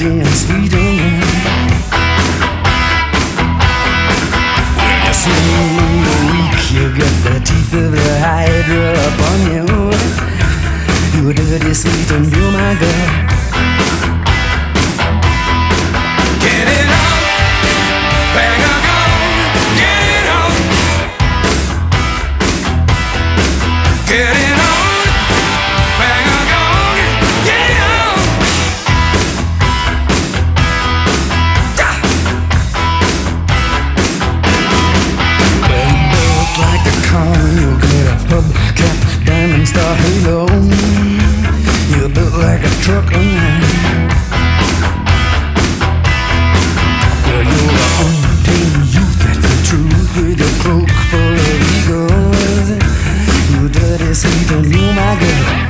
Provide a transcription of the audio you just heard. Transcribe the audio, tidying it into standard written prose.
dirty and sweet and you swing when you're weak, you got the teeth of the hydra upon you. You're dirty, sweet, and you're my girl. Get it on, bang a gong, get it on. Get it on, bang a gong, get it on. Well, you built like a car, you'll get a hubcap, diamond star halo. You're built like a truck on line. Well, you're the untamed youth, that's the truth, with a cloak full of egos. You dirty, sweet, and you my girl.